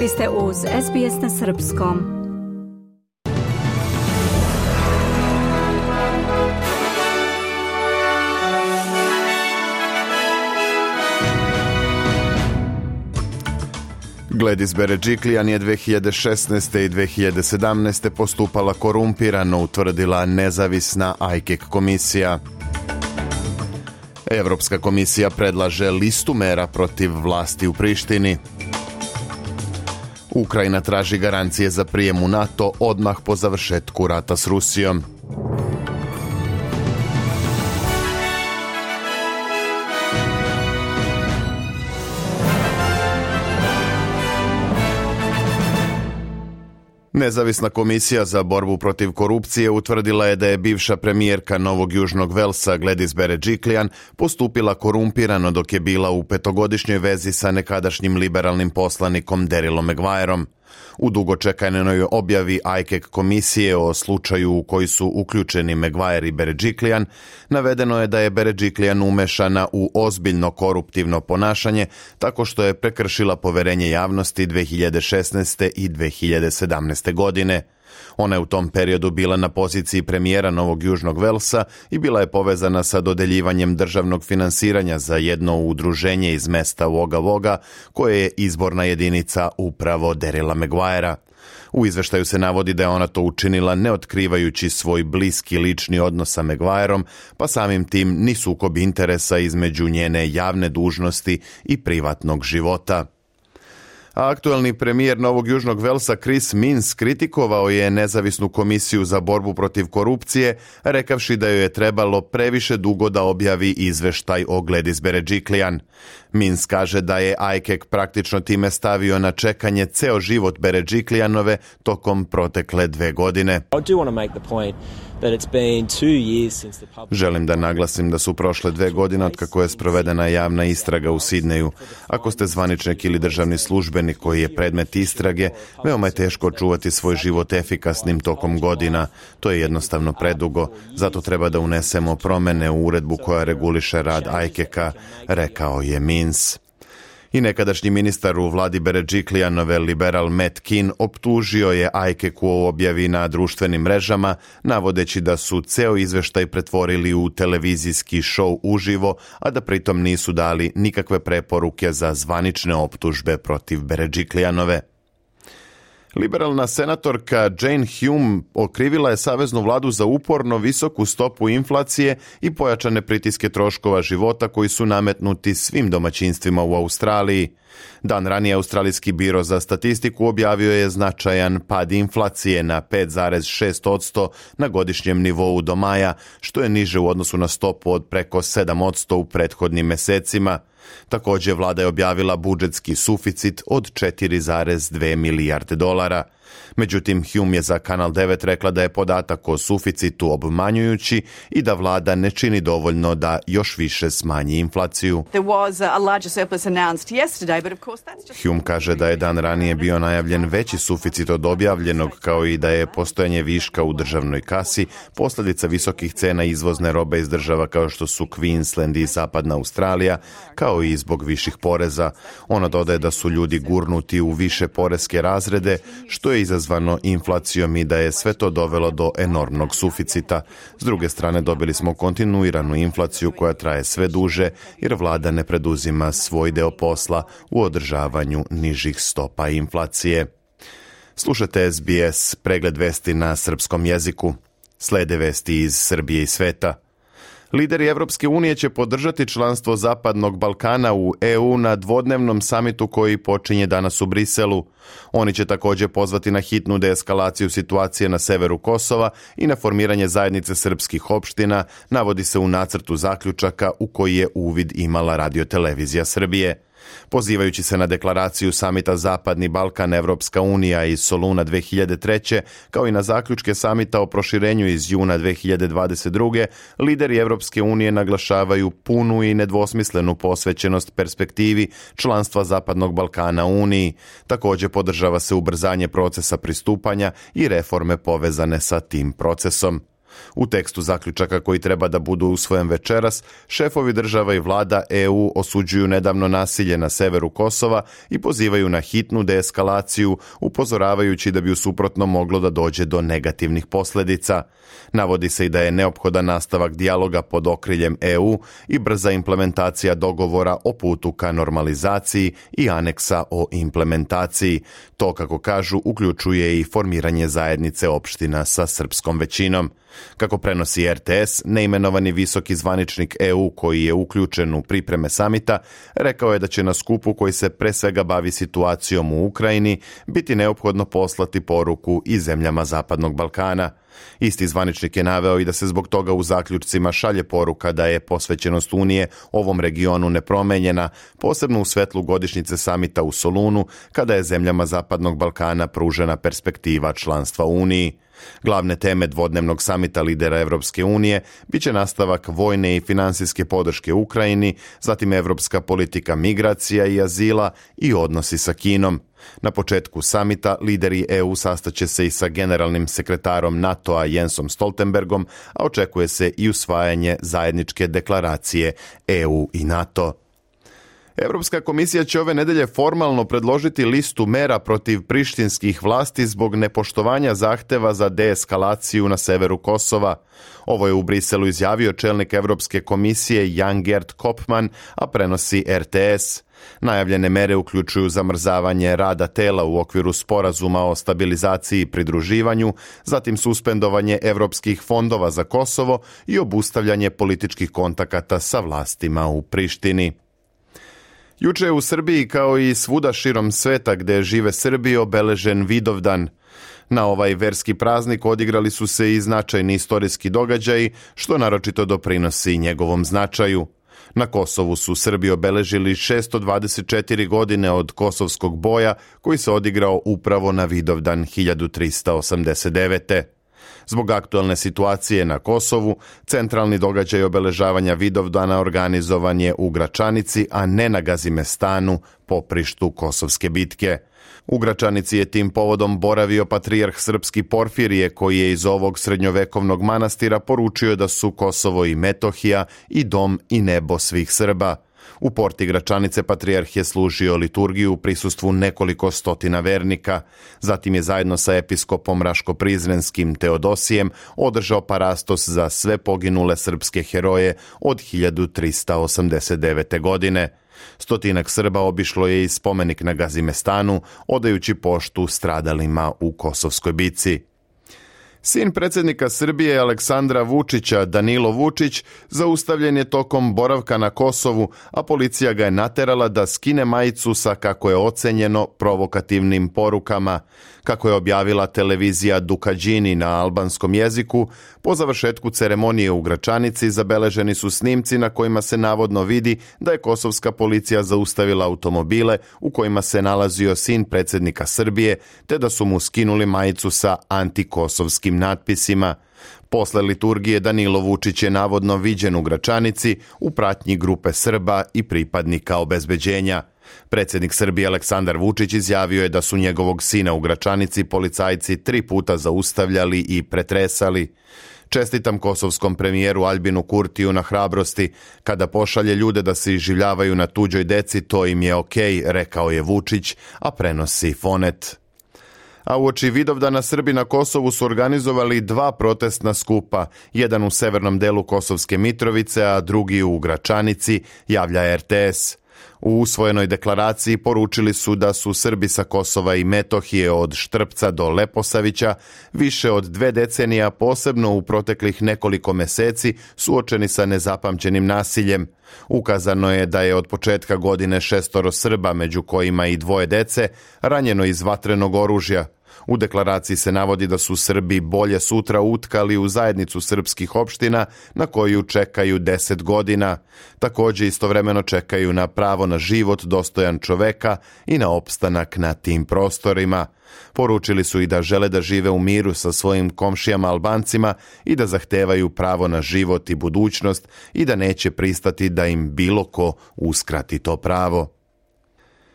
Vi ste uz SBS na srpskom. Gladys Berejiklian je 2016. i 2017. postupala korumpirano, utvrdila nezavisna ICAC komisija. Evropska komisija predlaže listu mera protiv vlasti u Prištini. Ukrajina traži garancije za prijem u NATO odmah po završetku rata s Rusijom. Nezavisna komisija za borbu protiv korupcije utvrdila je da je bivša premijerka Novog Južnog Velsa Gladys Berejiklian postupila korumpirano dok je bila u petogodišnjoj vezi sa nekadašnjim liberalnim poslanikom Darylom Maguireom. U dugočekanoj objavi ICAC komisije o slučaju u koji su uključeni Maguire i Berejiklian, navedeno je da je Berejiklian umešana u ozbiljno koruptivno ponašanje tako što je prekršila poverenje javnosti 2016. i 2017. godine. Ona je u tom periodu bila na poziciji premijera Novog Južnog Velsa i bila je povezana sa dodeljivanjem državnog finansiranja za jedno udruženje iz mesta Wagga Wagga, koje je izborna jedinica upravo Daryla Maguirea. U izveštaju se navodi da je ona to učinila ne otkrivajući svoj bliski lični odnos sa Maguireom, pa samim tim ni sukob interesa između njene javne dužnosti i privatnog života. A aktuelni premijer Novog Južnog Velsa Chris Minns kritikovao je nezavisnu komisiju za borbu protiv korupcije, rekavši da joj je trebalo previše dugo da objavi izveštaj o Gladys Berejiklian. Minns kaže da je ICAC praktično time stavio na čekanje ceo život Berejiklianove tokom protekle 2 godine. Želim da naglasim da su prošle 2 godine od kako je sprovedena javna istraga u Sidneju. Ako ste zvaničnik ili državni službenik koji je predmet istrage, veoma je teško čuvati svoj život efikasnim tokom godina. To je jednostavno predugo, zato treba da unesemo promene u uredbu koja reguliše rad ICAC-a, rekao je Minns. I nekadašnji ministar u vladi Berejiklianove liberal Matt Kean optužio je ICAC u objavi na društvenim mrežama, navodeći da su ceo izveštaj pretvorili u televizijski show uživo, a da pritom nisu dali nikakve preporuke za zvanične optužbe protiv Berejiklianove. Liberalna senatorka Jane Hume okrivila je saveznu vladu za uporno visoku stopu inflacije i pojačane pritiske troškova života koji su nametnuti svim domaćinstvima u Australiji. Dan ranije Australijski biro za statistiku objavio je značajan pad inflacije na 5,6% na godišnjem nivou do maja, što je niže u odnosu na stopu od preko 7% u prethodnim mesecima. Također vlada je objavila budžetski suficit od 4,2 milijarde dolara. Međutim, Hume je za Kanal 9 rekla da je podatak o suficitu obmanjujući i da vlada ne čini dovoljno da još više smanji inflaciju. Hume kaže da je dan ranije bio najavljen veći suficit od objavljenog, kao i da je postojanje viška u državnoj kasi posljedica visokih cena izvozne robe iz država kao što su Queensland i Zapadna Australija, kao i zbog viših poreza. Ona dodaje da su ljudi gurnuti u više poreske razrede, što je izazvano inflacijom i da je sve to dovelo do enormnog suficita. S druge strane, dobili smo kontinuiranu inflaciju koja traje sve duže jer vlada ne preduzima svoj deo posla u održavanju nižih stopa inflacije. Slušate SBS, pregled vesti na srpskom jeziku. Slede vesti iz Srbije i sveta. Lideri Evropske unije će podržati članstvo Zapadnog Balkana u EU na dvodnevnom samitu koji počinje danas u Briselu. Oni će također pozvati na hitnu deeskalaciju situacije na severu Kosova i na formiranje zajednice srpskih opština, navodi se u nacrtu zaključaka u koji je uvid imala radiotelevizija Srbije. Pozivajući se na deklaraciju samita Zapadni Balkan Evropska unija iz Soluna 2003. kao i na zaključke samita o proširenju iz juna 2022. lideri Evropske unije naglašavaju punu i nedvosmislenu posvećenost perspektivi članstva Zapadnog Balkana u Uniji. Također podržava se ubrzanje procesa pristupanja i reforme povezane sa tim procesom. U tekstu zaključaka koji treba da budu usvojen večeras, šefovi država i vlada EU osuđuju nedavno nasilje na severu Kosova i pozivaju na hitnu deeskalaciju, upozoravajući da bi u suprotnom moglo da dođe do negativnih posljedica. Navodi se i da je neophodan nastavak dijaloga pod okriljem EU i brza implementacija dogovora o putu ka normalizaciji i aneksa o implementaciji. To, kako kažu, uključuje i formiranje zajednice opština sa srpskom većinom. Kako prenosi RTS, neimenovani visoki zvaničnik EU koji je uključen u pripreme samita, rekao je da će na skupu koji se pre svega bavi situacijom u Ukrajini biti neophodno poslati poruku i zemljama Zapadnog Balkana. Isti zvaničnik je naveo i da se zbog toga u zaključcima šalje poruka da je posvećenost Unije ovom regionu nepromenjena, posebno u svetlu godišnjice samita u Solunu, kada je zemljama Zapadnog Balkana pružena perspektiva članstva u Uniji. Glavne teme dvodnevnog samita lidera Evropske unije biće nastavak vojne i finansijske podrške Ukrajini, zatim evropska politika migracija i azila i odnosi sa Kinom. Na početku samita lideri EU sastaće se i sa generalnim sekretarom NATO-a Jensom Stoltenbergom, a očekuje se i usvajanje zajedničke deklaracije EU i NATO. Europska komisija će ove nedelje formalno predložiti listu mera protiv prištinskih vlasti zbog nepoštovanja zahteva za deeskalaciju na severu Kosova. Ovo je u Briselu izjavio čelnik Europske komisije Jan Gert Koopman, a prenosi RTS. Najavljene mere uključuju zamrzavanje rada tela u okviru sporazuma o stabilizaciji i pridruživanju, zatim suspendovanje europskih fondova za Kosovo i obustavljanje političkih kontakata sa vlastima u Prištini. Juče je u Srbiji, kao i svuda širom sveta gde žive Srbi, obeležen Vidovdan. Na ovaj verski praznik odigrali su se i značajni istorijski događaji, što naročito doprinosi njegovom značaju. Na Kosovu su Srbi obeležili 624 godine od Kosovskog boja, koji se odigrao upravo na Vidovdan 1389. Zbog aktualne situacije na Kosovu, centralni događaj obeležavanja Vidovdana organizovan je u Gračanici, a ne na Gazimestanu, poprištu Kosovske bitke. U Gračanici je tim povodom boravio patrijarh srpski Porfirije, koji je iz ovog srednjovekovnog manastira poručio da su Kosovo i Metohija i dom i nebo svih Srba. U porti Gračanice patrijarh je služio liturgiju u prisustvu nekoliko stotina vernika. Zatim je zajedno sa episkopom Raško-Prizrenskim Teodosijem održao parastos za sve poginule srpske heroje od 1389. godine. Stotinak Srba obišlo je i spomenik na Gazimestanu, odajući poštu stradalima u Kosovskoj bici. Sin predsjednika Srbije Aleksandra Vučića, Danilo Vučić, zaustavljen je tokom boravka na Kosovu, a policija ga je naterala da skine majicu sa, kako je ocenjeno, provokativnim porukama. Kako je objavila televizija Dukađini na albanskom jeziku, po završetku ceremonije u Gračanici zabeleženi su snimci na kojima se navodno vidi da je kosovska policija zaustavila automobile u kojima se nalazio sin predsjednika Srbije, te da su mu skinuli majicu sa antikosovskim natpisima. Posle liturgije Danilo Vučić je navodno viđen u Gračanici u pratnji grupe Srba i pripadnika obezbeđenja. Predsjednik Srbije Aleksandar Vučić izjavio je da su njegovog sina u Gračanici policajci 3 puta zaustavljali i pretresali. Čestitam kosovskom premijeru Albinu Kurtiju na hrabrosti. Kada pošalje ljude da se iživljavaju na tuđoj deci, to im je okej, rekao je Vučić, a prenosi Fonet. A uoči Vidovdana Srbi na Kosovu su organizovali 2 protestna skupa, jedan u severnom delu Kosovske Mitrovice, a drugi u Gračanici, javlja RTS. U usvojenoj deklaraciji poručili su da su Srbi sa Kosova i Metohije od Štrpca do Leposavića više od 2 decenija, posebno u proteklih nekoliko meseci, suočeni sa nezapamćenim nasiljem. Ukazano je da je od početka godine 6 Srba, među kojima i 2 dece, ranjeno iz vatrenog oružja. U deklaraciji se navodi da su Srbi bolje sutra utkali u zajednicu srpskih opština na koju čekaju 10 godina. Također istovremeno čekaju na pravo na život dostojan čoveka i na opstanak na tim prostorima. Poručili su i da žele da žive u miru sa svojim komšijama Albancima i da zahtevaju pravo na život i budućnost i da neće pristati da im bilo ko uskrati to pravo.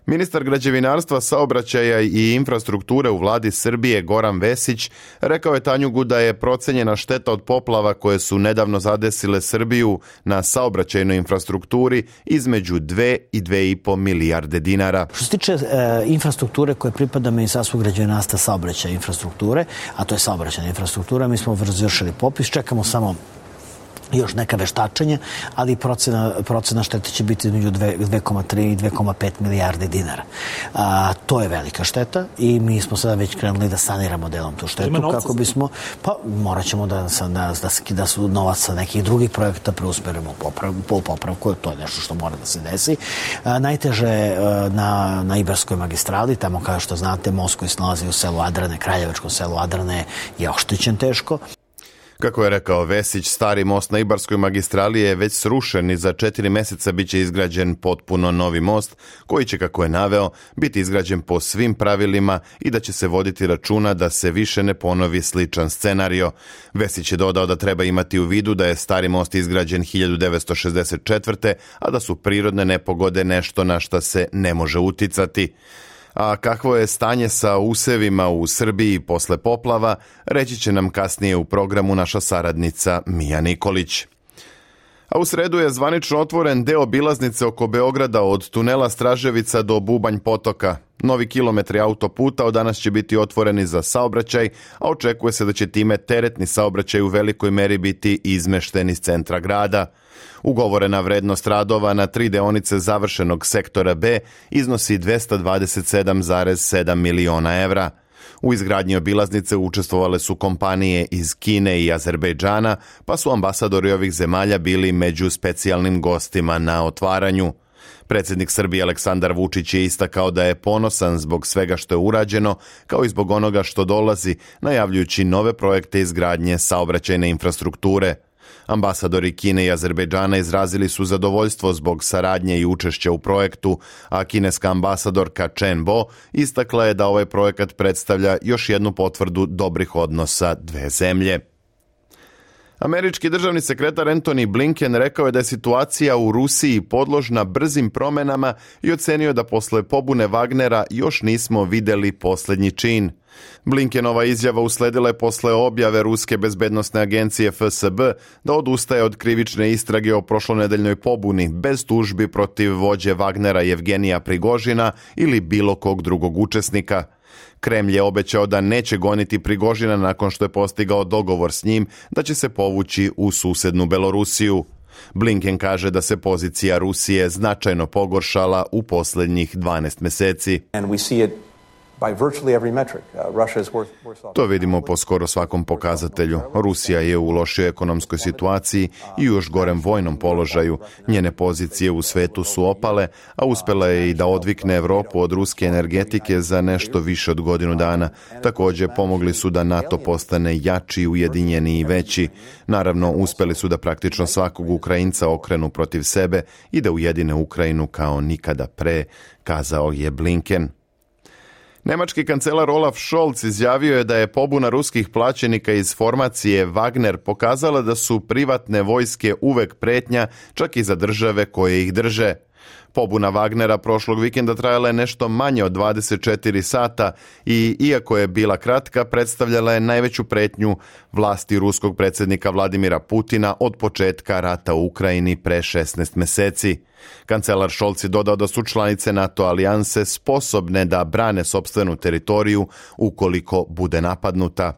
Ministar građevinarstva, saobraćaja i infrastrukture u vladi Srbije Goran Vesić rekao je Tanjugu da je procenjena šteta od poplava koje su nedavno zadesile Srbiju na saobraćajnoj infrastrukturi između 2 i 2,5 milijarde dinara. Što se tiče infrastrukture koje pripada Ministarstvu građevinarstva, saobraćaja i infrastrukture, a to je saobraćajna infrastruktura, mi smo završili popis, čekamo samo još neka veštačenja, ali procena štete će biti između 2,3 i 2,5 milijarde dinara. To je velika šteta i mi smo sada već krenuli da saniramo delom tu štetu kako bismo, pa morat ćemo da su novac sa nekih drugih projekata preusmerimo u popravku, to je nešto što mora da se desi. Najteže na Ibarskoj magistrali, tamo kao što znate, most koji se nalazi u selu Adrane, Kraljevačkom selu Adrane je oštećen teško. Kako je rekao Vesić, stari most na Ibarskoj magistrali je već srušen i za 4 meseca biće izgrađen potpuno novi most, koji će, kako je naveo, biti izgrađen po svim pravilima i da će se voditi računa da se više ne ponovi sličan scenario. Vesić je dodao da treba imati u vidu da je stari most izgrađen 1964. a da su prirodne nepogode nešto na šta se ne može uticati. A kakvo je stanje sa usevima u Srbiji posle poplava, reći će nam kasnije u programu naša saradnica Mija Nikolić. A u sredu je zvanično otvoren deo obilaznice oko Beograda od tunela Straževica do Bubanj potoka. Novi kilometri autoputa od danas će biti otvoreni za saobraćaj, a očekuje se da će time teretni saobraćaj u velikoj meri biti izmešten iz centra grada. Ugovorena vrednost radova na 3 deonice završenog sektora B iznosi 227,7 miliona evra. U izgradnji obilaznice učestvovale su kompanije iz Kine i Azerbejdžana, pa su ambasadori ovih zemalja bili među specijalnim gostima na otvaranju. Predsjednik Srbije Aleksandar Vučić je istakao da je ponosan zbog svega što je urađeno, kao i zbog onoga što dolazi, najavljujući nove projekte izgradnje saobraćajne infrastrukture. Ambasadori Kine i Azerbejdžana izrazili su zadovoljstvo zbog saradnje i učešća u projektu, a kineska ambasadorka Chen Bo istakla je da ovaj projekat predstavlja još jednu potvrdu dobrih odnosa dve zemlje. Američki državni sekretar Antony Blinken rekao je da je situacija u Rusiji podložna brzim promenama i ocenio da posle pobune Wagnera još nismo vidjeli posljednji čin. Blinkenova izjava usledila je posle objave Ruske bezbednosne agencije FSB da odustaje od krivične istrage o prošlonedeljnoj pobuni bez tužbi protiv vođe Wagnera Jevgenija Prigožina ili bilo kog drugog učesnika. Kremlj je obećao da neće goniti Prigožina nakon što je postigao dogovor s njim da će se povući u susednu Belorusiju. Blinken kaže da se pozicija Rusije značajno pogoršala u posljednjih 12 meseci. To vidimo po skoro svakom pokazatelju. Rusija je u lošoj ekonomskoj situaciji i u još gorem vojnom položaju. Njene pozicije u svetu su opale, a uspjela je i da odvikne Evropu od ruske energetike za nešto više od godinu dana. Također pomogli su da NATO postane jači, ujedinjeni i veći. Naravno, uspjeli su da praktično svakog Ukrajinca okrenu protiv sebe i da ujedine Ukrajinu kao nikada pre, kazao je Blinken. Nemački kancelar Olaf Scholz izjavio je da je pobuna ruskih plaćenika iz formacije Wagner pokazala da su privatne vojske uvek pretnja, čak i za države koje ih drže. Pobuna Wagnera prošlog vikenda trajala je nešto manje od 24 sata i, iako je bila kratka, predstavljala je najveću pretnju vlasti ruskog predsjednika Vladimira Putina od početka rata u Ukrajini pre 16 meseci. Kancelar Scholz je dodao da su članice NATO alijanse sposobne da brane sopstvenu teritoriju ukoliko bude napadnuta.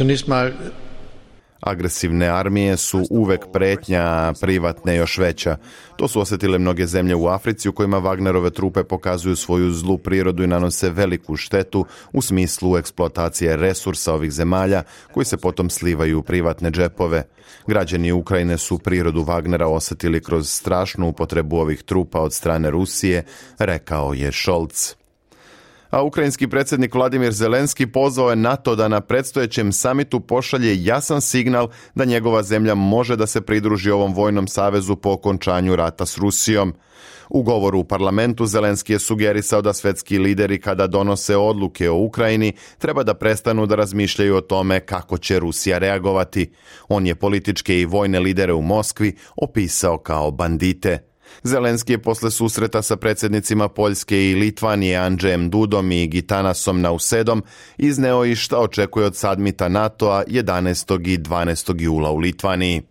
Agresivne armije su uvek pretnja, privatne još veća. To su osjetile mnoge zemlje u Africi u kojima Wagnerove trupe pokazuju svoju zlu prirodu i nanose veliku štetu u smislu eksploatacije resursa ovih zemalja koji se potom slivaju u privatne džepove. Građani Ukrajine su prirodu Wagnera osjetili kroz strašnu upotrebu ovih trupa od strane Rusije, rekao je Scholz. A ukrajinski predsjednik Vladimir Zelenski pozvao je NATO da na predstojećem samitu pošalje jasan signal da njegova zemlja može da se pridruži ovom vojnom savezu po okončanju rata s Rusijom. U govoru u parlamentu Zelenski je sugerisao da svetski lideri kada donose odluke o Ukrajini treba da prestanu da razmišljaju o tome kako će Rusija reagovati. On je političke i vojne lidere u Moskvi opisao kao bandite. Zelenski je posle susreta sa predsjednicima Poljske i Litvanije Andžejem Dudom i Gitanasom Nausedom izneo i šta očekuje od samita NATO-a 11. i 12. jula u Litvaniji.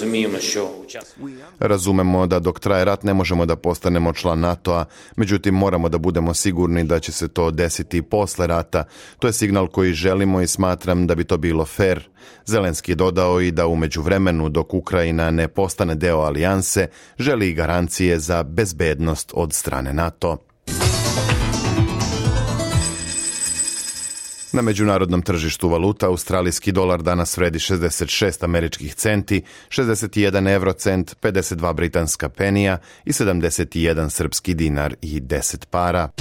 Razumemo da dok traje rat ne možemo da postanemo član NATO-a, međutim moramo da budemo sigurni da će se to desiti posle rata. To je signal koji želimo i smatram da bi to bilo fair. Zelenski je dodao i da u međuvremenu dok Ukrajina ne postane deo alijanse, želi garancije za bezbednost od strane NATO. Na međunarodnom tržištu valuta australijski dolar danas vredi 66 američkih centi, 61 eurocent, 52 britanska penija i 71 srpski dinar i 10 para.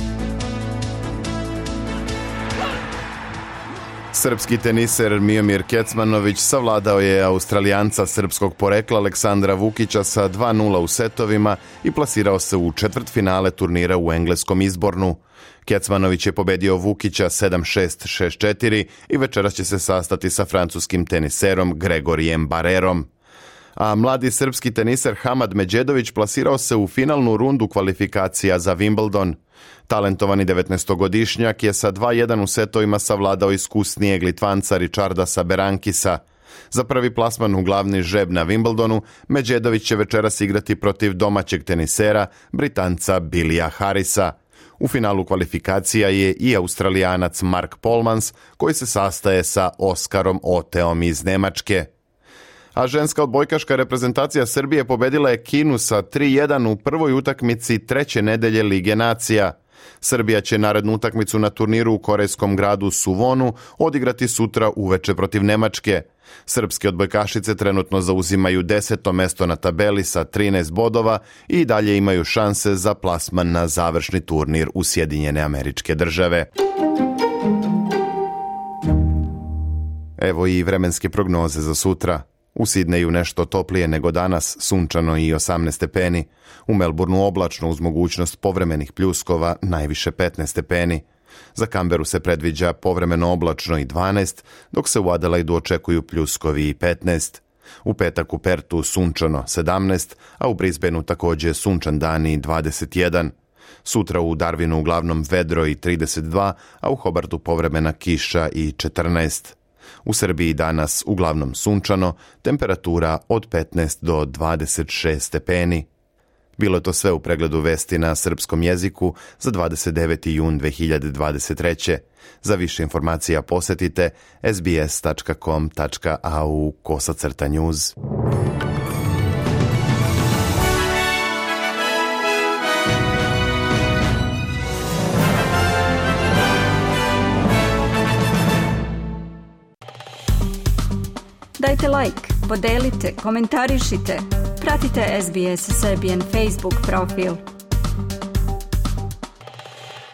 Srpski teniser Miomir Kecmanović savladao je Australijanca srpskog porekla Aleksandra Vukića sa 2:0 u setovima i plasirao se u četvrtfinale turnira u engleskom Izbornu. Kecmanović je pobedio Vukića 7-6, 6-4 i večeras će se sastati sa francuskim teniserom Gregorijem Barerom. A mladi srpski teniser Hamad Medjedović plasirao se u finalnu rundu kvalifikacija za Wimbledon. Talentovani 19-godišnjak je sa 2:1 u setovima savladao iskusnijeg Litvanca Richardasa Berankisa. Za prvi plasman u glavni žreb na Wimbledonu, Medjedović će večeras igrati protiv domaćeg tenisera, Britanca Billya Harrisa. U finalu kvalifikacija je i Australijanac Mark Polmans, koji se sastaje sa Oskarom Oteom iz Nemačke. A ženska odbojkaška reprezentacija Srbije pobedila je Kinu sa 3:1 u prvoj utakmici treće nedelje Lige nacija. Srbija će narednu utakmicu na turniru u korejskom gradu Suvonu odigrati sutra uveče protiv Nemačke. Srpske odbojkašice trenutno zauzimaju 10. mesto na tabeli sa 13 bodova i dalje imaju šanse za plasman na završni turnir u Sjedinjene Američke Države. Evo i vremenske prognoze za sutra. U Sidneju nešto toplije nego danas, sunčano i 18 stepeni. U Melbourneu oblačno uz mogućnost povremenih pljuskova, najviše 15 stepeni. Za Canberu se predviđa povremeno oblačno i 12, dok se u Adelaidu očekuju pljuskovi i 15. U petak u Pertu sunčano 17, a u Brisbaneu također sunčan dan i 21. Sutra u Darwinu uglavnom vedro i 32, a u Hobartu povremena kiša i 14. U Srbiji danas uglavnom sunčano, temperatura od 15 do 26 stepeni. Bilo je to sve u pregledu vesti na srpskom jeziku za 29. jun 2023. Za više informacija posjetite sbs.com.au/news. Dajte like, podelite, komentarišite. Pratite SBS Serbian Facebook profil.